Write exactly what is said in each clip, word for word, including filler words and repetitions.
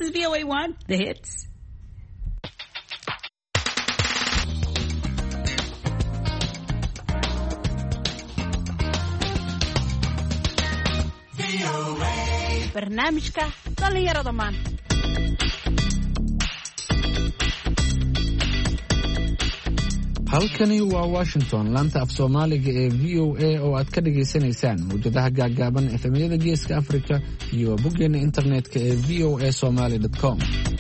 This is V O A one, the hits. barnaamijka dhalinyarada maanta. halkani waa Washington, laanta af Soomaaliga ee V O A oo aad ka dhageysanaysaan mowjadaha gaagaaban efemyada Geeska Afrika iyo boggeena internetka ee v o a somali dot com.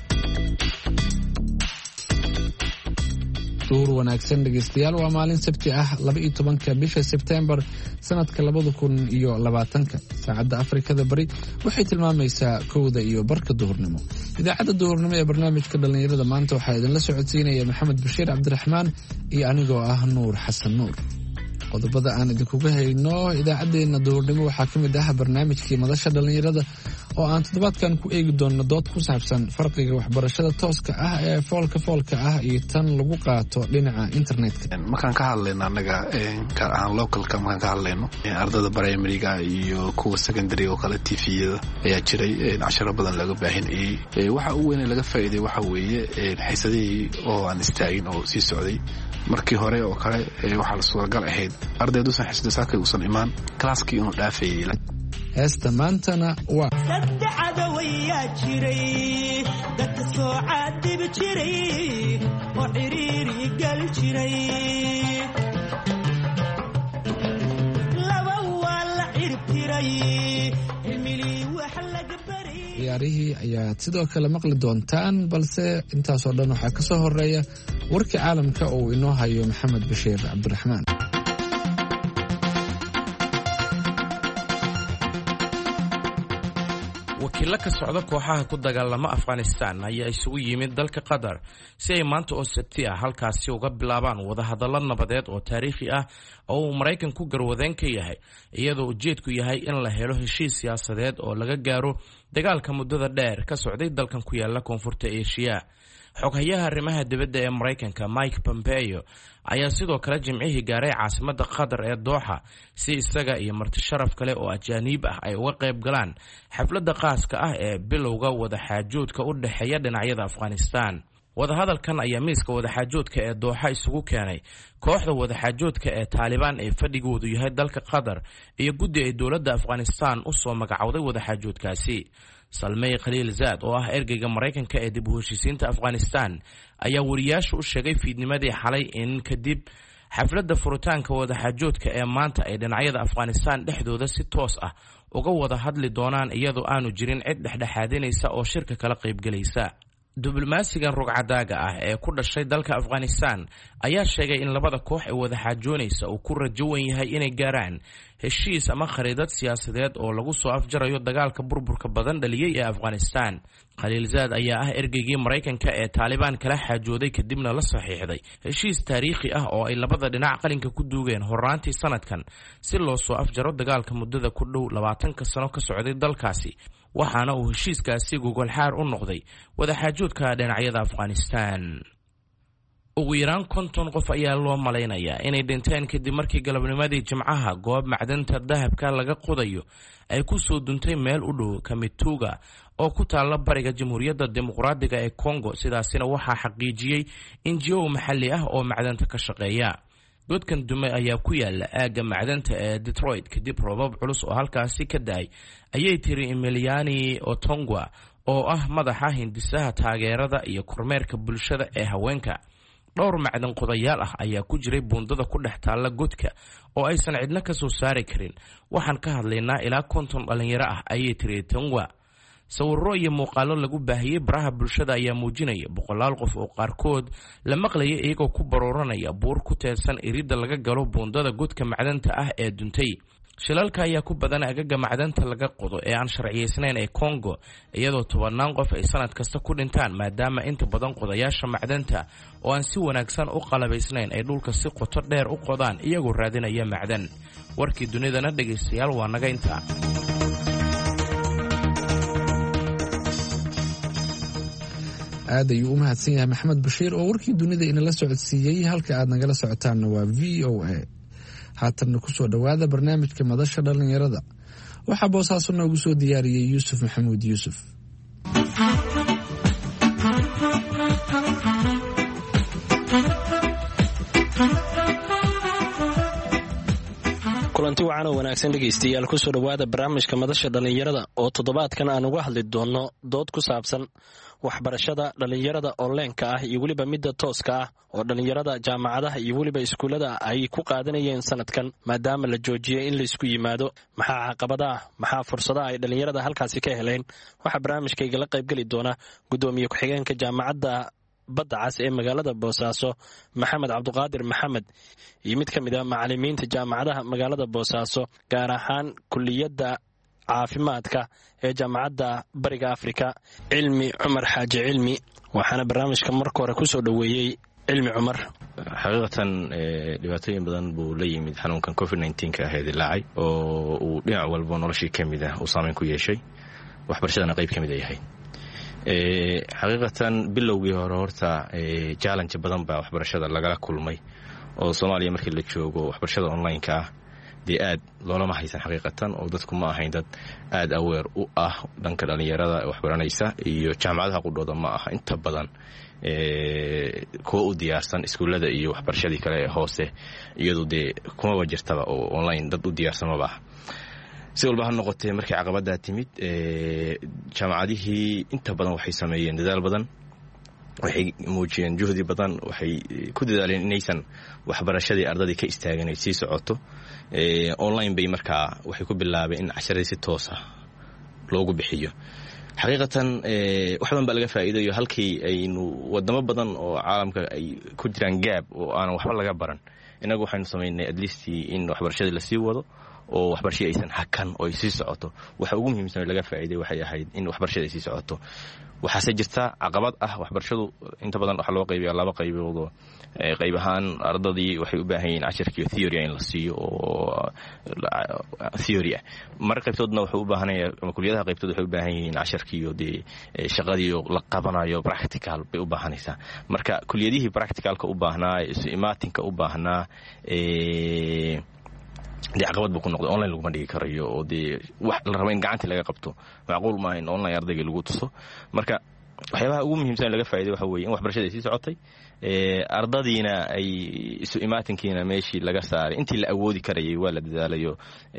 duur wanaagsan dhegeystayaal, waa maalin sabti ah laba iyo tobanka bisha September sanadka labada kun iyo labaatanka. saacadda Afrikada bari waxay tilmaamaysaa kowda iyo barka duhurnimo. idaacadda duhurnimo ee barnaamijka dhalinyarada maanta waxaa idinla socodsiinaya Maxamed Bashiir Cabdiraxmaan iyo anigoo ah Nuur Xasan Nuur. qodobada aan idinkuga hayno idaacadeena duhurnimo waxaa ka mid ah barnaamijkii madasha dhalinyarada oo aan toddobaadkan ku eegi doono dood ku saabsan farqiga waxbarashada tooska ah ee foolka foolka ah iyo tan lagu qaato dhinaca internetka. markaan ka hadlayno annaga gaar ahaan localka markaan ka hadlayno ardada primary-ga iyo kuwa secondary oo kale T V-yada ayaa jiray casharo badan laga baahinayay. waxa ugu weyn ee laga faa'iiday waxa weeye xiisadihii oo aan istaagin oo sii socday. markii hore oo kale waxaa la suuragal ahayd ardayduusan xisda saakay uusan imaan klaaskii inuu dhaafayay. heesta maantana waa saddexda wayaa jiray dadka soo caadib jiray oo xiriiri gal jiray laba waa la cirtiray ilmili wax laga baray. ciyaarihii ayaad sidoo kale maqli doontaan, balse intaasoo dhan waxaa ka soo horeeya warka caalamka oo inoo hayo Maxamed Bashiir Cabdiraxmaan. wakiilo ka socda kooxaha ku dagaalama Afghanistan ayaa isugu yimid dalka Qatar si ay maanta oo sabti ah halkaasi uga bilaabaan wadahadallo nabadeed oo taariikhi ah oo uu Maraykanku garwadeen ka yahay, iyadoo ujeedku yahay in la helo heshiis siyaasadeed oo laga gaaro dagaalka muddada dheer ka socday dalkan ku yaala koonfurta Aasiya. xoghayaha arrimaha dibadda ee Maraykanka Mike Pompeo ayaa sidoo kale jimcihii gaaray caasimadda Qatar ee Doha si isaga iyo marti sharaf kale oo ajaanib ah ay uga qayb galaan xafladda qaaska ah ee bilowga wadaxaajoodka u dhexeeya dhinacyada Afghanistan. wadahadalkan ayaa miiska wadaxaajoodka ee Doha isugu keenay kooxda wadaxaajoodka ee Taliban ee fadhigoodu yahay dalka Qatar iyo guddi ay dowladda Afghanistan u soo magacawday wadaxaajoodkaasi. Salmay Khaliilzaad oo ah ergeyga Maraykanka ee dib u heshiisiinta Afghanistan ayaa wariyaasha u sheegay fiidnimadii xalay in kadib xafladda furitaanka wadaxaajoodka ee maanta ay dhinacyada Afghanistan dhexdooda si toos ah uga wada hadli doonaan iyadoo aanu jirin cid dhexdhexaadinaysa oo shirka kala qaybgalaysa. diblomaasigan rugcadaaga ah ee ku dhashay dalka Afghanistan ayaa sheegay in labada koox ee wadaxaajoonaysa uu ku rajo weyn yahay inay gaaraan heshiis ama khariidad siyaasadeed oo lagu soo afjarayo dagaalka burburka badan dhaliyay ee Afghanistan. Khaliilzaad ayaa ah ergeygii Maraykanka ee Taliban kala xaajooday kadibna la saxiixday heshiis taariikhi ah oo ay labada dhinac qalinka ku duugeen horraantii sanadkan si loo soo afjaro dagaalka muddada ku dhow labaatanka sano ka socday dalkaasi, waxaana uu heshiiskaasi gogol xaar u noqday wadaxaajoodka dhinacyada Afghanistan. ugu yaraan konton qof ayaa loo malaynayaa inay dhinteen kadib markii galabnimadii Jimcaha goob macdanta dahabka laga qodayo ay ku soo duntay meel u dhow Kamituga oo ku taala bariga Jamhuuriyadda Dimuqraadiga ee Congo. sidaasina waxaa xaqiijiyay N G O maxalli ah oo macdanta ka shaqeeya. godkan dumay ayaa ku yaala aaga macdanta ee Detroit kadib roobab culus oo halkaasi ka daay, ayay tiri Emiliani Otongwa oo ah madaxa hindisaha taageerada iyo kormeerka bulshada ee haweenka. dhowr macdan qodayaal ah ayaa ku jiray buundada ku dhex taalla godka oo aysan cidna ka soo saari karin. waxaan ka hadlaynaa ilaa konton dhalinyaro ah, ayay tiri Otongwa. sawirro iyo muuqaallo lagu baahiyey baraha bulshada ayaa muujinaya boqolaal qof oo qaarkood la maqlayay iyagoo ku barooranaya buur ku teedsan iridda laga galo buundada godka macdanta ah ee duntay. shilalka ayaa ku badan agaga macdanta laga qodo ee aan sharciyeysnayn ee Congo, iyadoo tobannaan qof ay sanad kasta ku dhintaan maadaama inta badan qodayaasha macdanta oo aan si wanaagsan u qalabaysnayn ay dhulka si qoto dheer u qodaan iyagoo raadinaya macdan. warkii dunidana dhegaystayaal waa naga intaa. aad ayuu u mahadsan yahay Maxamed Bashiir oo warkii dunida inala socodsiiyey. halka aad nagala socotaanna waa V O A. haatanna ku soo dhowaada barnaamijka madasha dhalinyarada. waxaa boosaaso noogu soo diyaariyey Yuusuf Maxamuud Yuusuf. kulanti wacan oo wanaagsan dhegaystayaal kusoo dhowaada barnaamijka madasha dhallinyarada oo toddobaadkan aan uga hadli doonno dood ku saabsan waxbarashada dhallinyarada onleenka ah iyo weliba midda tooska ah oo dhallinyarada jaamacadaha iyo weliba iskuullada ay ku qaadanayeen sanadkan maadaama la joojiyey in laysku yimaado maxaa caqabadaah maxaa fursadaha ay dhallinyarada halkaasi ka heleen waxaa barnaamijkaygala qaybgeli doona guddoomiye ku-xigeenka jaamacadda badda cas ee magaalada boosaaso maxamed cabduqaadir maxamed iyo mid ka mid a macalimiinta jaamacadaha magaalada boosaaso gaar ahaan kuliyadda caafimaadka ee jaamacadda bariga afrika cilmi cumar xaaji cilmi waxaana barnaamijka marka hore kusoo dhoweeyey cilmi cumar. xaqiiqatan dhibaatooyin badan buu la yimid xanuunkan covid nneteen-ka ah ee dilaacay oo uu dhinac walba noloshii ka mid ah uu saameyn ku yeeshay waxbarashadana qayb ka mid a yahay. xaqiiqatan bilowgii hore horta challenge badan baa waxbarashada lagala kulmay oo soomaaliya markii la joogo waxbarashada online-ka ah dee aad loolama haysan xaqiiqatan oo dadku ma ahayn dad aad aweer u ah dhanka dhallinyarada waxbaranaysa iyo jaamacadaha qudhooda ma aha inta badan kuwa u diyaarsan iskuullada iyo waxbarashadii kale ee hoose iyadu dee kumaba jirtaba oo online dad u diyaarsan maba ah. si walba ha noqotee markay caqabaddaa timid jaamacadihii inta badan waxay sameeyeen dadaal badan waxay muujiyeen juhdi badan waxay ku dadaaleen inaysan waxbarashadii ardadii ka istaagin ay sii socoto online bay markaa waxay ku bilaabeen in casharadii si toosa loogu bixiyo. xaqiiqatan wax badan baa laga faa'iidayo halkii aynu wadamo badan oo caalamka ay ku jiraan gaab oo aanan waxba laga baran innagu waxaynu samaynay at least in waxbarashadii lasii wado oo waxbarashadii aysan hakan oo ay sii socoto. waxa ugu muhiimsan oo laga faa'iiday waxay ahayd in waxbarashada ay sii socoto. waxaase jirta caqabad ah waxbarashadu inta badan waxa loo qaybiyaa laba qaybood oo qayb ahaan ardadii waxay u baahan yihiin casharkiiyo theory in la siiyo oo theory ah mar qaybtoodna wuxuu u baahanaya ama kuliyadaha qaybtood waxay u baahan yihiin casharkiiyo dee shaqadii la qabanayo practical bay u baahanaysaa. marka kuliyadihii practicalka u baahnaa isu imaatinka u baahnaa dee caqabad buu ku noqday online laguma dhigi karayo oo dee wax la raba in gacantii laga qabto macquul maaha in online ardayga lagu tuso. marka waxyaabaha ugu muhiimsan laga faa'iiday waxa weeye in waxbarashada ay sii socotay ardadiina ay isu imaatinkiina meeshii laga saaray intii la awoodi karayay waa la dadaalayo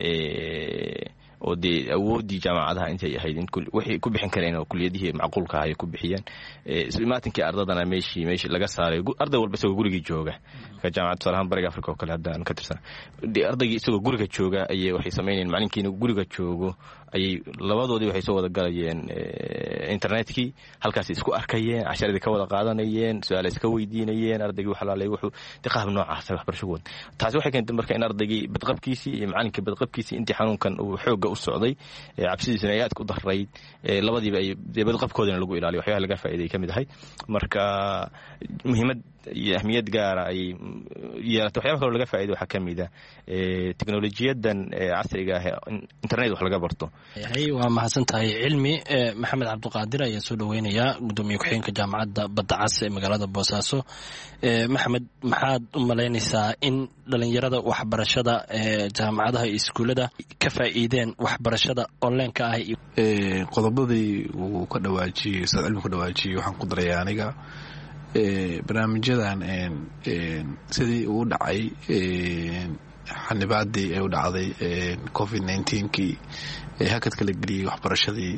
oo dee awooddii jaamacadaha intay ahayd in waxay ku bixin kareen oo kuliyadihii macquulka ah ay ku bixiyeen isu imaatinkii ardadana meeshii meeshii laga saaray arday walba isagoo gurigii jooga ka jaamacad tusaalahaan bariga afrika oo kale haddaan ka tirsan dee ardaygii isagoo guriga jooga ayay waxay samaynayeen macalinkiina guriga joogo ayay labadoodii waxay soo wada galayeen internetkii halkaasay isku arkayeen casharadii ka wada qaadanayeen su-aala iska weydiinayeen ardaygii waxalaalay wuxuu dee qaab noocaasa waxbarasho wad. taasi waxay keentay marka in ardaygii badqabkiisii iyo macalinkii badqabkiisii intii xanuunkan uu xooga u socday cabsidiisuna ay aad ku darayd labadiiba ay badqabkoodina lagu ilaaliyo waxyaha laga faa'iiday ka mid ahay. marka muhiimad iyo ahmiyad gaara ay yeelatay. waxyaaba kaloo laga faa'iiday waxaa ka mid ah teknolojiyadan casriga ah internet wax laga barto. waa mahadsan tahay cilmi. maxamed cabduqaadir ayaa soo dhoweynayaa gudoomiye ku-xigeenka jaamacadda badda cas ee magaalada boosaaso. maxamed maxaad u malaynaysaa in dhallinyarada waxbarashada ee jaamacadaha iyo iskuullada ka faa'iideen waxbarashada onlineka ah? qodobadii uu ka dhawaajiyey ustaad cilmi ku dhawaajiyey waxaan ku daraya aniga barnaamijyadan sidii uu dhacay xanibaadii ay u dhacday covid nneteen-kii ee hakad kala geliyey waxbarashadii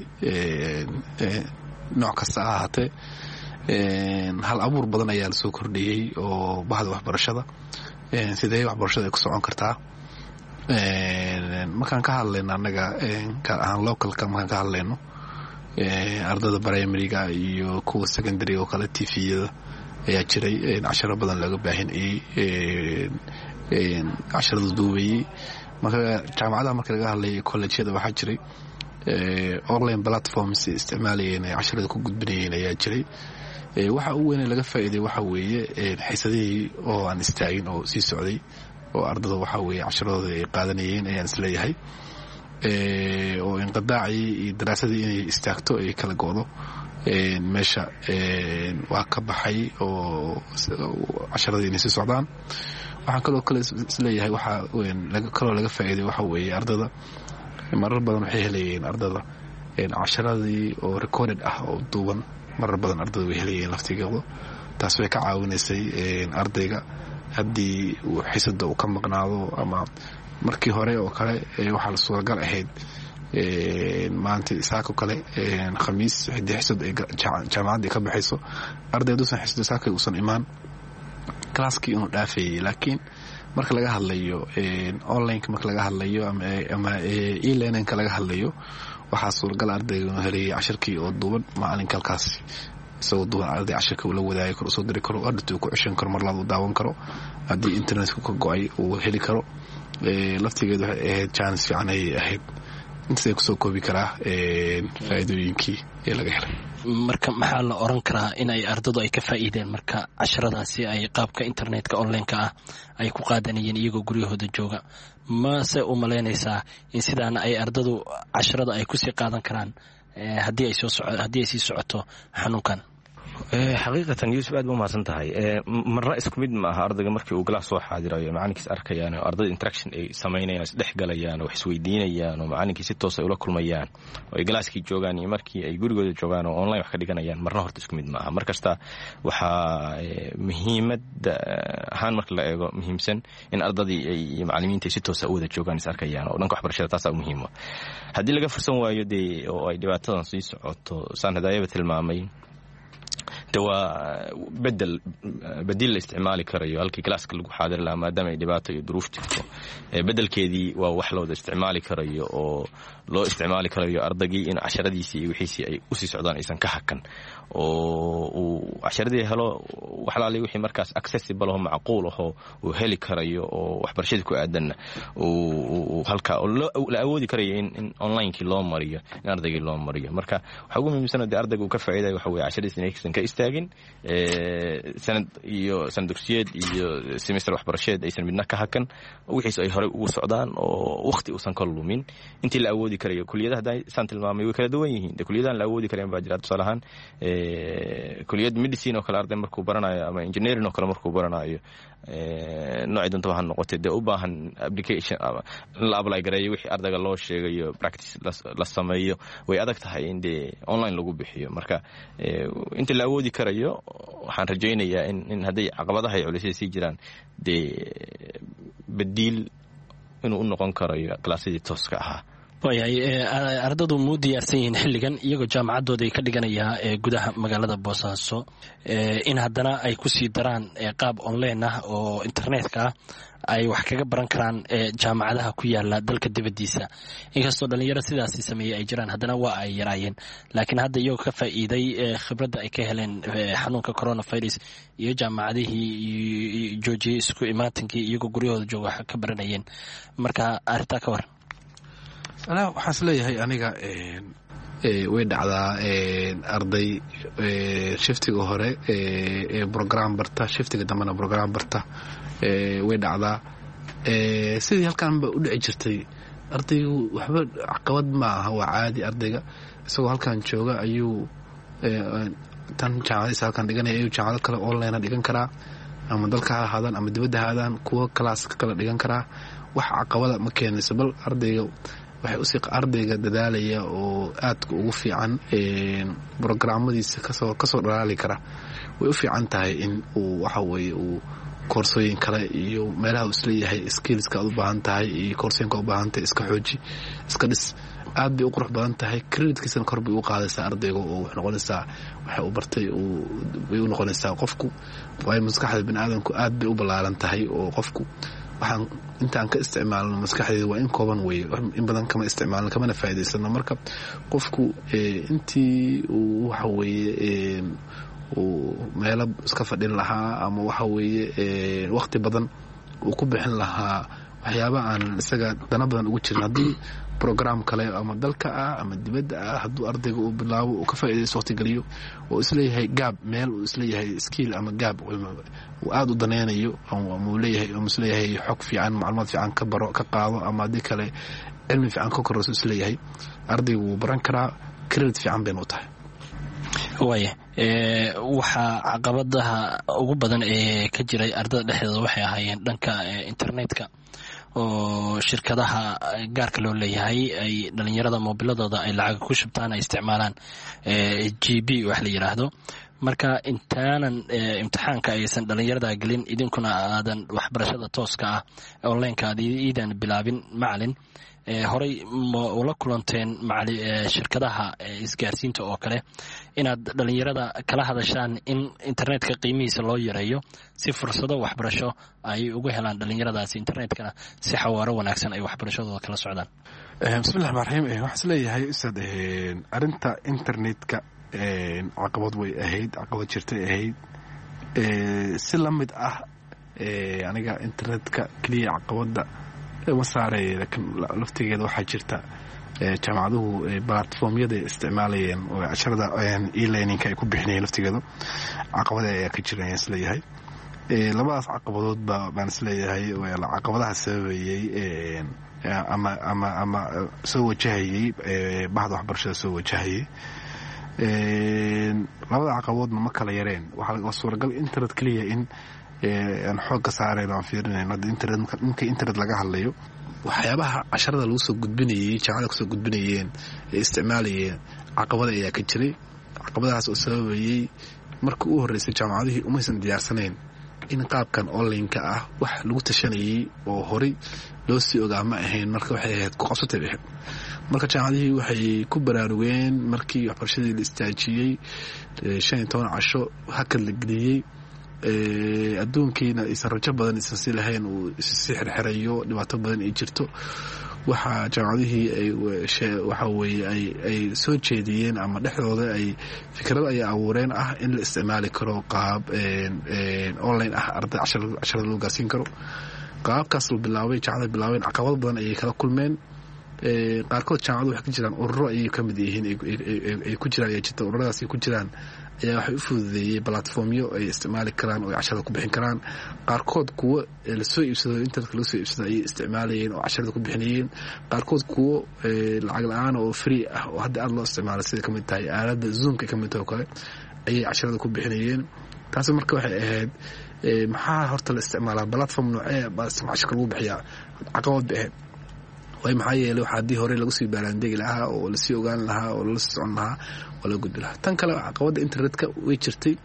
nooc kasta ha ahaatee hal abuur badan ayaa la soo kordhiyey oo bahda waxbarashada sidee waxbarashada ay ku socon kartaa. markaan ka hadlayno annaga gaar ahaan localka markaan ka hadlayno ardada primariga iyo kuwa secondary oo kale tviyada ayaa jiray casharo badan laga baahinayey casharada duubayey. marka jaamacadaha marka laga hadlay collegeyada waxaa jiray online platforms isticmaalayeen ay casharada ku gudbinayeen ayaa jiray. waxa ugu weyn laga faa'iiday waxa weeye xiisadihii oo aan istaagin oo sii socday oo ardada waxa weeye casharadooda ay qaadanayeen ayaan isleeyahay oo inqidaacii iyo daraasadii inay istaagto ay kala go'do meesha waa ka baxay oo casharadii inay sii socdaan. waxaan kaloo kale isleeyahay waxaa kaloo laga faa'iiday waxa weeye ardada marar badan waxay helayeen ardada casharadii oo recorded ah oo duuban marar badan ardada way helayeen laftigooda. taas way ka caawinaysay ardayga haddii uu xiisada uu ka maqnaado ama markii hore oo kale waxaa la suuragal ahayd maanta saako kale khamiis haddii xisad ay jaamacadda ka baxayso ardayduusan xisada saakay uusan imaan classkii inuu dhaafayay laakiin marka laga hadlayo onlineka marka laga hadlayo ama e-learningka laga hadlayo waxaa suuragal ardayga inuu helayay cashirkii oo duuban maalinka halkaas isagoo duuban arday cashirka uu la wadaagi karo usoo diri karo ardaytuu ku ceshan karo mar labaad uu daawan karo haddii internetka ka go-ay uu heli karo laftigeed waxay ahayd chance fiican ayay ahayd intaasay kusoo koobi karaa faa'iidooyinkii ee laga helay marka maxaa la oran karaa in ay ardadu ay ka faa'iideen marka casharadaasi ay qaabka internetka onlineka ah ay ku qaadanayeen iyagoo guryahooda jooga mase u malaynaysaa in sidaana ay ardadu casharada ay kusii qaadan karaan haddii ay soo haddii ay sii socoto xanuunkan xaqiiqatan yuusuf aad ba umahadsan tahay marna isku mid ma aha ardayga markii uu galaas soo xaadirayo macalinkiis arkayaan oo ardayda interaction ay samaynayaan isdhex galayaan oo wax isweydiinayaan oo macalinkii si toos ay ula kulmayaan oo ay galaaskii joogaan iyo markii ay gurigooda joogaan oo online wax ka dhiganayaan marna horta isku mid ma aha mar kasta waxaa muhiimadda ahaan marka la eego muhiimsan in ardadii iyo macalimiinta si toosa u wada joogaan is arkayaan oo dhanka waxbarashada taasaa muhiima haddii laga fursan waayo dee oo ay dhibaatadan sii socoto saan hadaayaba tilmaamay waa bedel bedil la isticmaali karayo halkii galaaska lagu xaadir lahaa maadaama ay dhibaato iyo duruuf jirto bedelkeedii waa wax looda isticmaali karayo oo loo isticmaali karayo ardaygii in casharadiisii iyo wixiisii ay usii socdaan aysan ka hakan oo uu casharadii helo waxlaali wixii markaas accessible oo macquul ahoo uu heli karayo oo waxbarashadii ku aadanna uu halkaa la awoodi karayo in onlinekii loo mariyo in ardaygii loo mariyo marka waxaa ugu muhiimsan dee ardayga uu ka faa'iidayo waxa weye casharadiis inaysan ka istaagin sanad iyo sanad dugsiyeed iyo semester waxbarasheed aysan midna ka hakan wixiis ay horey ugu socdaan oo waqti uusan ka lumin intii la awoodi karayo kuliyadaha hadda saan tilmaamay way kala duwan yihiin de kuliyadahan la awoodi karayan baa jira tusaale ahaan kuliyad medicine oo kale arday markuu baranayo ama engineering oo kale markuu baranayo noocii dantaba ha noqotay dee u baahan application in la apply gareeyo wixii ardayga loo sheegayo practice la sameeyo way adag tahay in dee online lagu bixiyo marka inta la awoodi karayo waxaan rajaynayaa in hadday caqabadaha iyo culisyada sii jiraan dee badiil inuu u noqon karayo kalaasyadii tooska ahaa waayahay ardadu muu diyaarsan yihiin xilligan iyagoo jaamacaddooda ay ka dhiganayaa ee gudaha magaalada boosaaso in haddana ay ku sii daraan qaab online ah oo internetka ah ay wax kaga baran karaan jaamacadaha ku yaala dalka dibaddiisa inkastoo dhallinyaro sidaasi sameeyey ay jiraan haddana waa ay yaraayeen laakiin hadda iyagoo ka faa'iiday khibradda ay ka heleen xanuunka coronavirus iyo jaamacadihii joojiyey isku imaatinkii iyagoo guryahooda jooga wax ka baranayeen marka arrintaa ka waran anaa waxaan is leeyahay aniga way dhacdaa arday shiftiga hore ee brogram barta shiftiga dambena brogram barta way dhacdaa sidii halkaanba u dhici jirtay ardaygu waxba caqabad ma aha waa caadi ardayga isagoo halkan jooga ayuu tan jaamacadiisa halkan dhiganaya ayuu jaamacado kale online dhigan karaa ama dalka ha ahaadaan ama dibadda ha ahaadaan kuwo kalaaska kale dhigan karaa wax caqabada ma keenayso bal ardayga waxay usii ardayga dadaalaya oo aadka ugu fiican brograamadiisa kasoo kasoo dhalaali kara way u fiican tahay in uu waxa weeye uu koorsooyin kale iyo meelaha uu isleeyahay skillska aad u baahan tahay iyo koorsooyinka u baahan tahay iska xooji iska dhis aad bay u qurux badan tahay creditkiisana kor bay u qaadaysaa ardayga oo wax noqonaysaa waxa uu bartay bay u noqonaysaa qofku waayo maskaxda bini aadamku aad bay u ballaaran tahay oo qofku waxaan intaan ka isticmaalno maskaxdeeda waa in kooban weeye in badan kama isticmaalno kamana faa'iidaysano marka qofku intii uu waxa weeye uu meelo iska fadhin lahaa ama waxa weeye waqti badan uu ku bixin lahaa waxyaaba aan isaga dana badan ugu jirin haddii program kale ama dalka ah ama dibadda ah hadduu ardayga uu bilaabo uu ka faa'iidaysto waqti geliyo oo isleeyahay gaab meel uu isleeyahay skill ama gaab uu aad u daneynayo ama uu leeyahay ama isleeyahay xog fiican macluumaad fiican ka baro ka qaado ama haddii kale cilmi fiican ka kororso isleeyahay ardaygu wuu baran karaa credit fiican bayna u tahay waaya waxaa caqabadaha ugu badan ee ka jiray ardada dhexdeeda waxay ahaayeen dhanka internetka oo shirkadaha gaarka loo leeyahay ay dhalinyarada moobiladooda ay lacag ku shubtaan ay isticmaalaan g b wax la yidhaahdo marka intaanan imtixaanka aysan dhalinyarada gelin idinkuna aadan waxbarashada tooska ah onlineka aad iidan bilaabin macalin horey ma ula kulanteen shirkadaha isgaarsiinta oo kale inaad dhalinyarada kala hadashaan in internetka qiimihiisa loo yareeyo si fursado waxbarasho ay ugu helaan dhalinyaradaasi internetkana si xawaaro wanaagsan ay waxbarashadooda kala socdaan? bismillahi rahmaan rahiim. waxaan isleeyahay ustaad arinta internetka caqabad way ahayd, caqabad jirtay ahayd. si la mid ah aniga internetka keliya caqabada ma saaray, laakiin laftigeeda waxaa jirta jaamacaduhu platformyada isticmaalayeen oo casharada e-learningka ay ku bixinayeen laftigeedu caqabada ayaa ka jira ayaan isleeyahay. labadaas caqabadoodba baan isleeyahay caqabadaha sababayey ama ama ama soo wajahayey bahda waxbarashada soo wajahayey. labada caqabadoodna ma kala yareen. waxaa suuragal internet keliya in aan xoogga saareen aan fiirinayno ninka internet laga hadlayo waxyaabaha casharada lagu soo gudbinayey jaamacada kusoo gudbinayeen ee isticmaalayeen caqabada ayaa ka jiray. caqabadahaas oo sababayey markii u horreysay jaamacadihii umaysan diyaarsanayn in qaabkan onlineka ah wax lagu tashanayey oo horey loo sii ogaa ma ahayn. marka waxay ahayd ku qabsatay bixin. marka jaamacadihii waxay ku baraarugeen markii waxbarashadii la istaajiyey shan iyo toban casho hakad la geliyey. adduunkiina aysan rajo badan aysan sii lahayn uu issii xirxirayo dhibaato badan ay jirto. waxaa jaamacadihii waxa weye ay soo jeediyeen ama dhexdooda ay fikrado ay abuureen ah in la isticmaali karo qaab online ah arday casharada loo gaarsiin karo. qaabkaas la bilaabay jaamacada bilaabeen caqabado badan ayay kala kulmeen. qaarkood jaamacadu waxay ka jiraan ururo ayay ka mid yihiin ay ku jiraan ayaa jirta. ururadaas ay ku jiraan ayaa waxay u fududeeyey platformyo ay isticmaali karaan oo ay casharada ku bixin karaan. qaarkood kuwo lasoo iibsado internetka lagu soo iibsado ayay isticmaalayeen oo casharada ku bixinayeen. qaarkood kuwo lacag la-aan oo free ah oo hadda aad loo isticmaalo sida ka mid tahay aaladda zoomka ka mid tahay oo kale ayay casharada ku bixinayeen. taasi marka waxay ahayd maxaa horta la isticmaalaa platform noocee baa casharka lagu bixiyaa caqabad bay ahayd. way maxaa yeelay waxaa haddii hore lagu sii baaraandegi lahaa oo lasii ogaan lahaa oo lala socon lahaa oo la gudbi lahaa. tan kale caqabadda internetka way jirtay.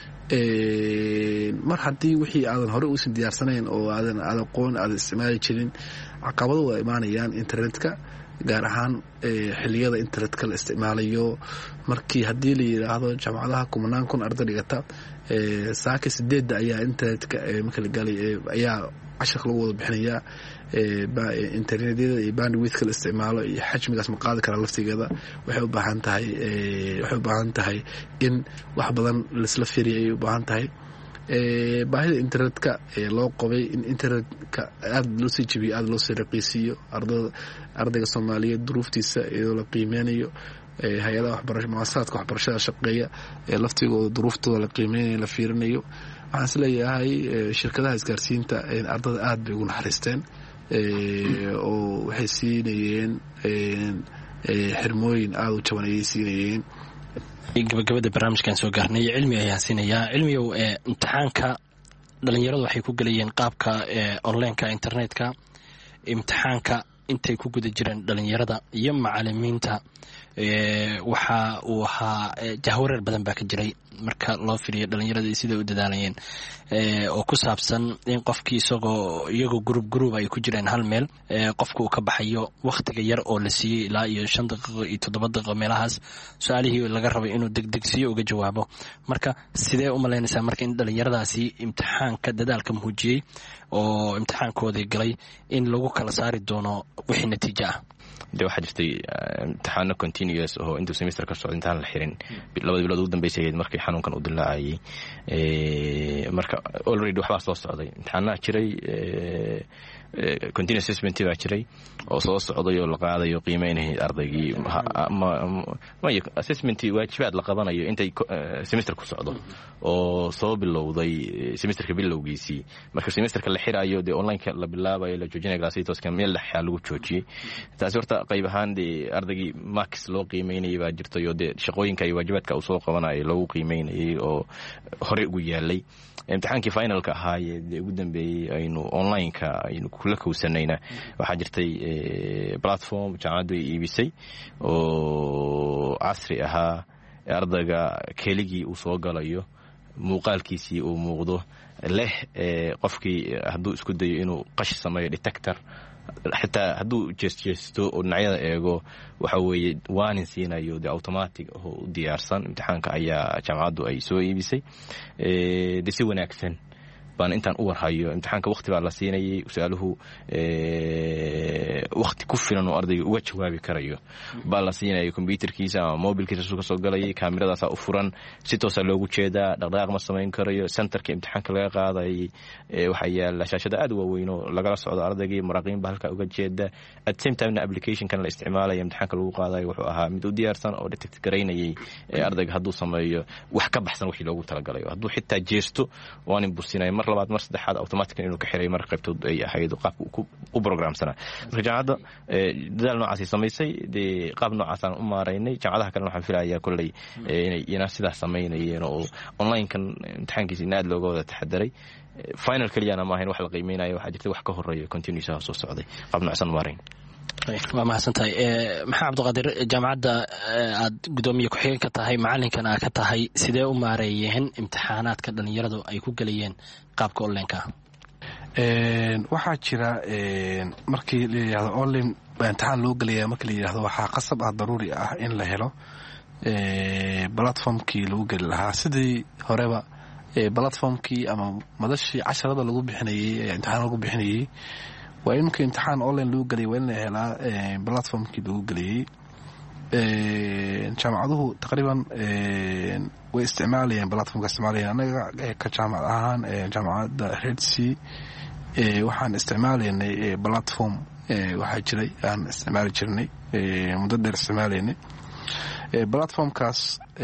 mar haddii wixii aadan hore uusan diyaarsanayn oo aadan aadan qoon aadan isticmaali jirin caqabado waa imaanayaan internetka, gaar ahaan xilliyada internetka la isticmaalayo. markii haddii la yidhaahdo jaamacadaha kumanaan kun arday dhigata saaka sideedda ayaa internetka marka la galay ayaa casharka lagu wada bixinayaa. internetyada iyo bandwidthka la isticmaalo iyo xajmigaas ma qaadi karaa laftigeeda. waxay u baahan tahay waxay u baahan tahay in wax badan laisla fiiriya ayay u baahan tahay. baahida internetka loo qabay in internetka aada loo sii jebiyo aada loo sii raqiisiiyo ardada ardayga soomaaliyeed duruuftiisa iyadoo la qiimeynayo. hay-adaha waxbarasho muasasaadka waxbarashada shaqeeya ee laftigooda duruuftooda la qiimeynayo la fiirinayo. waxaan is leeyahay shirkadaha isgaarsiinta ardada aada bay ugu naxariisteen oo waxay siinayeen xirmooyin aada u jaban ayay siinayeen. gabagabada barnaamijkan soo gaarnay cilmi ayaa siinayaa. cilmigow imtixaanka dhalinyaradu waxay ku gelayeen qaabka onlineka internetka. imtixaanka intay ku guda jireen dhalinyarada iyo macalimiinta waxa uu ahaa jahwareer badan baa ka jiray marka loo firiyo dhalinyarada siday u dadaalayeen oo ku saabsan in qofkii isagoo iyagoo group group ay ku jireen hal meel qofka uu ka baxayo wakhtiga yar oo la siiyey ilaa iyo shan daqiiqo iyo toddoba daqiiqo meelahaas su-aalihii laga rabay inuu degdegsiyo uga jawaabo. marka sidee u malaynaysaa marka in dhalinyaradaasi imtixaanka dadaalka muujiyey oo imtixaankoodii galay in lagu kala saari doono wixii natiijo ah? de waxaa jirtay imtixaano continuous oo intuu semester ka socdo intaan la xirin labada bilood ugu dambeysay markii xanuunkan u dilaacayay. marka already waxbaa soo socday imtixaanaha jiray continuous assessment baa jiray oo soo socday oo la qaadayo qiimeynayay ardaygii may assessment waajibaad la qabanayo intay semester ku socdo oo soo bilowday semesterka bilowgiisii. marka semesterka la xirayo dee onlineka la bilaabayo la joojinayo glassitoska meel dhexyaa lagu joojiyey. taasi horta qayb ahaan dee ardaygii max loo qiimeynayay baa jirtay oo dee shaqooyinka iyo waajibaadka uu soo qabanayay loogu qiimeynayay oo horey ugu yaalay. imtixaankii finalka ahaayee dee ugu dambeeyey aynu onlineka aynu kula kowsanayna waxaa jirtay platform jaamacaddu ay iibisay oo casri ahaa ardayga keligii uu soo galayo muuqaalkiisii uu muuqdo leh qofkii hadduu isku dayo inuu qash sameeyo detector xitaa hadduu jeesjeesto oo dhinacyada eego waxa weeye waanin siinayo de automatic oo u diyaarsan imtixaanka ayaa jaamacaddu ay soo iibisay de si wanaagsan baan intaan u warhayo imtixaanka waqti baa la siinayay su-aaluhu waqti ku filan oo ardayga uga jawaabi karayo baa la siinayay combyuterkiisa ama mobilkiisa suu ka soo galayay kaamiradaasa u furan si toosa loogu jeedaa dhaqdhaqaaq ma samayn karayo centerka imtixaanka laga qaadayay waxaa yaala shaashada aad u waaweyn oo lagala socdo ardaygii maraaqiin baa halkaa uga jeeda at same timena applicationkan la isticmaalaya imtixaanka lagu qaadayo wuxuu ahaa mid u diyaarsan oo detect garaynayay ardayga hadduu sameeyo wax ka baxsan wixii loogu talagalayo hadduu xitaa jeesto waanin businaya mar labaad mar saddexaad automatically inuu ka xiray mar qaybtood ay ahayd qaabka u programsanaa marka jaamacadda dadaal noocaasay samaysay dee qaab noocaasaan u maaraynay jaamacadaha kalena waxaan filayaa kolley inay ina sidaas samaynayeen oo onlinekan imtixaankiisa in aad looga wada taxadaray final keliyana maahayn wax la qiimeynayo waxaa jirta wax ka horeeya continuous ah soo socday qaab noocsan maarayn waa mahadsantahay maxaa cabdiqaadir jaamacadda aad gudoomiye ku-xigeen ka tahay macalinkana aa ka tahay sidee u maareeyeen imtixaanaadka dhalinyaradu ay ku gelayeen qaabka onlineka waxaa jira markii la yidhahdo online imtixaan loo gelaya markii la yidhahdo waxaa qasab ah daruuri ah in la helo platformkii lagu geli lahaa sidii horeba platformkii ama madashii casharada lagu bixinayey ee imtixaan lagu bixinayey waa in markii imtixaan online lagu geliyay waa in la helaa platformkii lagu geliyey jaamacaduhu taqriiban way isticmaalayeen platformka isticmaalayeen anaga ka jaamacad ahaan jaamacadda redsi waxaan isticmaalaynay platform waxaa jiray aan isticmaali jirnay muddo dheer isticmaalaynay platformkaas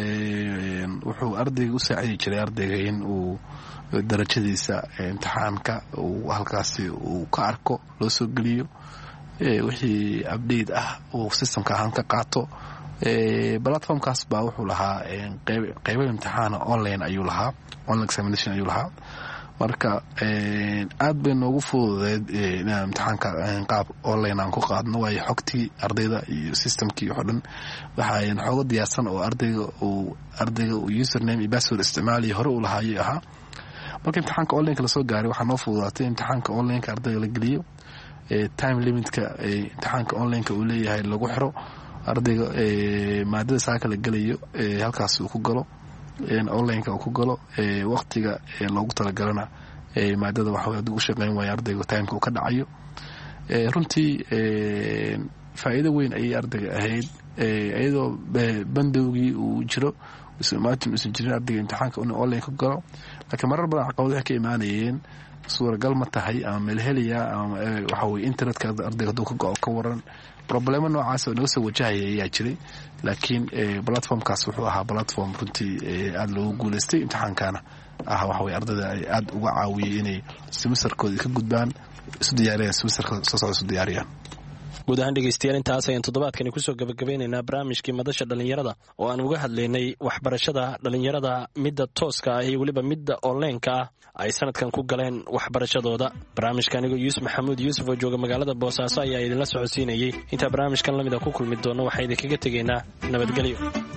wuxuu ardayga u saacidi jiray ardayga in uu darajadiisa imtixaanka uu halkaasi uu ka arko loo soo geliyo wixii update ah uu systemka ahaan ka qaato platformkaas baa wuxuu lahaa qeybo imtixaana online ayuu lahaa online examination ayuu lahaa marka aad bay noogu fududeed inaan imtixaanka qaab online aan ku qaadno waayo xogtii ardayda iyo systemkii waxoo dhan waxaayn xoogo diyaarsan oo ardayga uu ardayga uu username iyo password isticmaaliyo hore uu lahaayay ahaa marka imtixaanka onlineka lasoo gaaray waxaa noo fududaatay imtixaanka onlineka ardayga la geliyo time limitka imtixaanka onlineka uu leeyahay lagu xiro ardayga maadada saaka la gelayo halkaas uu ku galo onlineka uu ku galo waqtiga loogu talagalana maadada waxa hadduu u shaqeyn waayo ardayga timeka uu ka dhacayo runtii faa'iido weyn ayay ardayga ahayd iyadoo bandowgii uu jiro ismaatin uusan jirin ardayga imtixaanka inuu online ku galo laakiin marar badan caqabado waxay ka imaanayeen suuragal ma tahay ama meelheliya ama waxa weye internetka ardayga hadduu ka go-o ka waran problemo noocaas oo naga soo wajahaya ayaa jiray laakiin platformkaas wuxuu ahaa platform runtii aada loogu guulaystay imtixaankana ah waxa weye ardayda ay aada uga caawiyey inay semesterkooda ka gudbaan isu diyaariyaan semesterka soo socda isu diyaariyaan guud ahaan dhegeystayaal intaas ayaan toddobaadkani kusoo gabagabeynaynaa barnaamijkii madasha dhallinyarada oo aan uga hadlaynay waxbarashada dhallinyarada midda tooska ah iyo weliba midda onlineka ah ay sanadkan ku galeen waxbarashadooda barnaamijka anigoo yuusuf maxamuud yuusuf oo jooga magaalada boosaaso ayaa idinla socodsiinayey intaa barnaamijkan lamid a ku kulmi doonno waxaa idinkaga tegaynaa nabadgelyo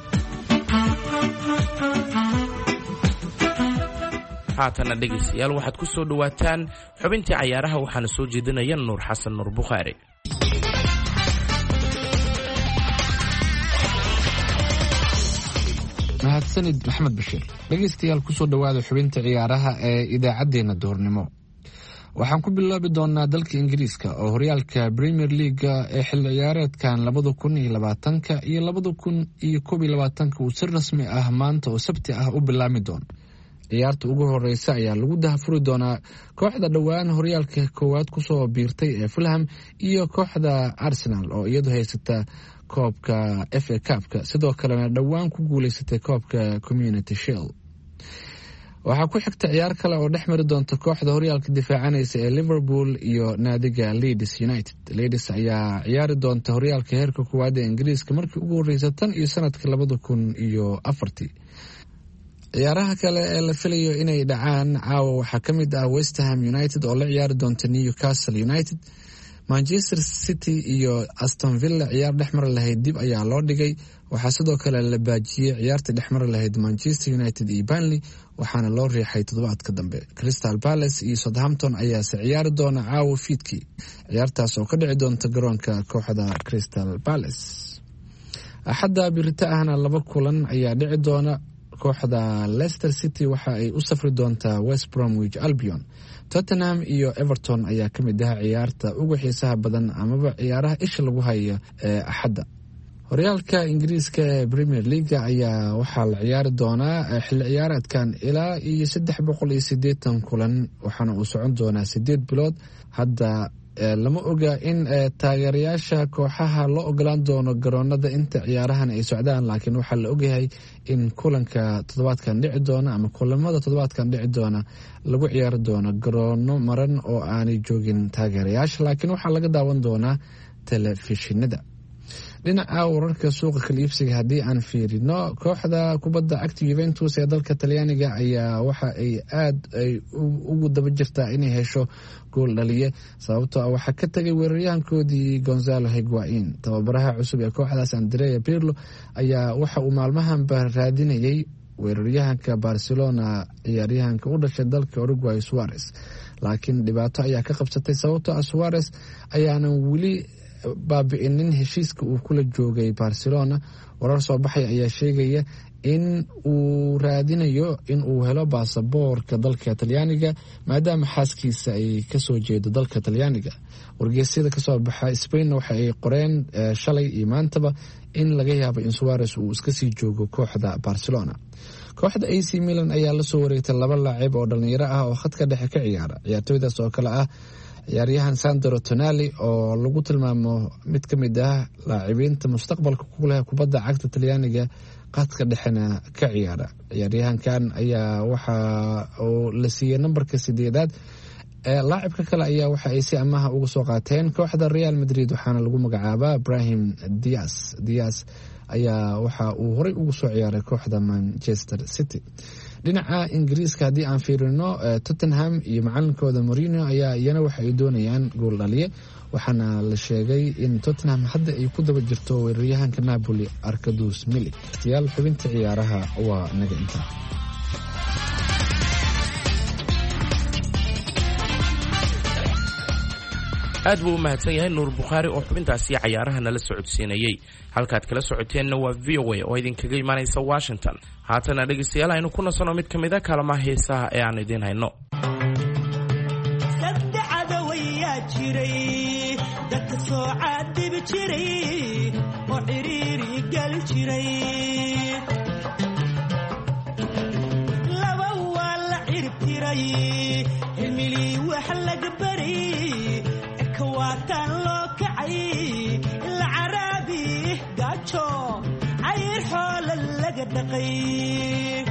haatana dhegaystayaal waxaad ku soo dhowaataan xubintii cayaaraha waxaana soo jeedinaya nuur xasan nuur bukhaari mahadsanid maxamed bashiir dhegaystayaal kusoo dhowaada xubinta ciyaaraha ee idaacaddeenna duhurnimo waxaan ku bilaabi doonaa dalka ingiriiska oo horyaalka premier leaga ee xilli ciyaareedkan labada kun iyo labaatanka iyo labada kun iyo koob iyo labaatanka uu si rasmi ah maanta oo sabti ah u bilaami doono ciyaarta ugu horeysa ayaa lagu dahafuri doonaa kooxda dhowaan horyaalka koowaad kusoo biirtay ee fulham iyo kooxda arsenal oo iyadu haysata koobka f a cupka sidoo kalena dhowaan ku guuleysatay koobka community shield waxaa ku xigta ciyaar kale oo dhex mari doonta kooxda horyaalka difaacanaysa ee liverpool iyo naadiga leeds united leeds ayaa ciyaari doonta horyaalka heerka koowaad ee ingiriiska markii ugu horeysa tan iyo sanadka labada kun iyo afartii ciyaaraha kale ee la filayo inay dhacaan caawa waxaa ka mid ah westham united oo la ciyaari doonta newcastle united manchester city iyo aston villa ciyaar dhexmar lahayd dib ayaa loo dhigay. waxaa sidoo kale la baajiyey ciyaarta dhexmar lahayd manchester united iyo burnley waxaana loo riixay toddobaadka dambe. crystal palace iyo southampton ayaase ciyaari doona caawa fiidkii, ciyaartaas oo ka dhici doonta garoonka kooxda crystal palace. axadda birita ahna laba kulan ayaa dhici doona. kooxda leicester city waxa ay u safri doontaa west bromwich albion. tottenham iyo everton ayaa ka mid ah ciyaarta ugu xiisaha badan amaba ciyaaraha isha lagu hayo ee axadda. horyaalka ingiriiska ee premier leaga ayaa waxaa la ciyaari doonaa xilli ciyaareedkan ilaa iyo saddex boqol iyo siddeetan kulan, waxaana uu socon doonaa sideed bilood. hadda lama oga in taageerayaasha kooxaha loo ogolaan doono garoonada inta ciyaarahan ay socdaan, laakiin waxaa la ogyahay in kulanka toddobaadkan dhici doona ama kulamada toddobaadkan dhici doona lagu ciyaari doono garoono maran oo aanay joogin taageerayaasha, laakiin waxaa laga daawan doonaa telefishinada. dhinaca wararka suuqa kala iibsiga haddii aan fiirino, kooxda kubadda cagta Juventus ee dalka Talyaaniga ayaa waxa ay aad ay ugu daba jirtaa inay hesho gool dhaliye, sababtoo ah waxaa ka tagay weeraryahankoodii Gonzalo Higuain. tababaraha cusub ee kooxdaas Andrea Pirlo ayaa waxa uu maalmahanba raadinayay weeraryahanka Barcelona ciyaaryahanka u dhashay dalka Uruguay Suarez, laakiin dhibaato ayaa ka qabsatay sababtoo ah Suarez ayaanan weli baabi'inin heshiiska uu kula joogay Barcelona. warar soo baxay ayaa sheegaya in uu raadinayo in uu helo baasaboorka dalka Talyaaniga maadaama xaaskiisa ay kasoo jeedo dalka Talyaaniga. wargeysyada kasoo baxa Spain waxa ay qoreen shalay iyo maantaba in laga yaabo in Suarez uu iska sii joogo kooxda Barcelona. kooxda A C Milan ayaa la soo wareegtay laba laacib oo dhalinyaro ah oo khadka dhexe ka ciyaara. ciyaartooydaas oo kale ah ciyaaryahan Sandro Tonali oo lagu tilmaamo mid ka mid ah laacibiinta mustaqbalka ku leh kubadda cagta Talyaaniga, qadka dhexena ka ciyaara. ciyaaryahankan ayaa waxa uu la siiyay nambarka sideedaad. laacibka kale ayaa waxa ay si amaha uga soo qaateen kooxda Real Madrid, waxaana lagu magacaabaa Brahim Diaz. Diaz ayaa waxa uu horey ugu soo ciyaaray kooxda Manchester City. dhinaca ingiriiska haddii aan fiirino, Tottenham iyo macalinkooda Mourinho ayaa iyana waxa ay doonayaan gool dhaliye, waxaana la sheegay in Tottenham hadda ay ku daba jirto weeraryahanka Napoli Arkadiusz Milik. yaal xubinta ciyaaraha waa naga intaa. aad buu u mahadsan yahay nuur bukhaari oo xubintaasi cayaaraha nala socodsiinayey. halkaad kala socoteenna waa v o a oo idinkaga imaanaysa Washington. haatana dhegeystayaal aynu ku nasano mid ka mid a kaalmaha heesaha ee aan idiin hayno. saddexda wayaa jiray dadka soo caadibi jiray oo xiriiri gal jiray, laba waa la ciribtiray ilmili wax laga baray كواتن لوكعي العربي قاتشو عير حول اللقدقي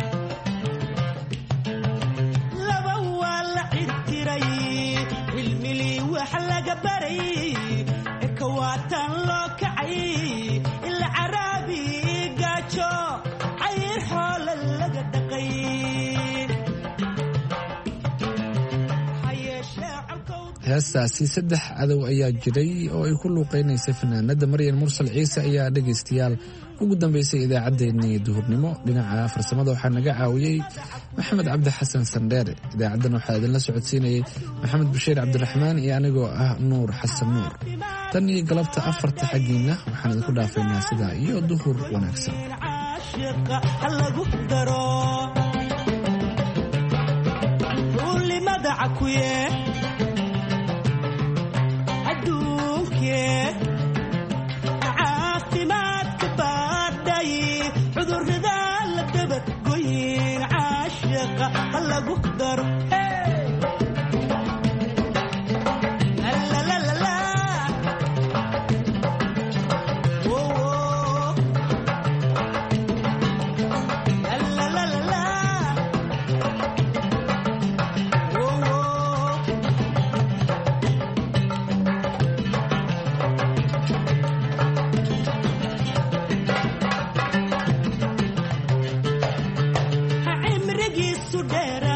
لبوال عدتري الملي وحلق بري كواتن لوكعي العربي قاتشو عير حول اللقدقي. heestaasi saddex cadow ayaa jiray oo ay ku luuqeynaysa fanaanada Maryan Mursal Ciise ayaa dhageystayaal ugu dambeysay idaacaddeenii duhurnimo. dhinaca farsamada waxaa naga caawiyey Maxamed Cabdi Xasan Sandheere. idaacaddan waxaa idinla socodsiinayay Maxamed Bashiir Cabdiraxmaan iyo anigoo ah Nuur Xasan Nuur. tan iyo galabta afarta xaggiina waxaan idinku dhaafaynaa sidaa iyo duhur wanaagsan. caafimaadka baadhay cudurrada la dabad goyin caashiqa lagu daro Sudera